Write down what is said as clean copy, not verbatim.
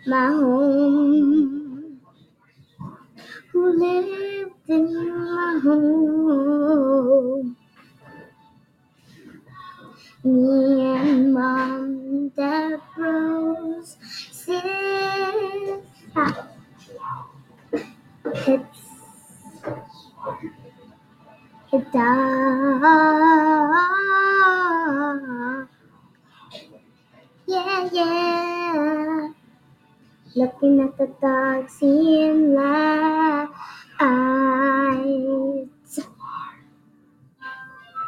my home, who lived in my home. Me and Mom, Dad, bros, sis, it's it dark. Yeah, yeah. Looking at the dark, seeing light.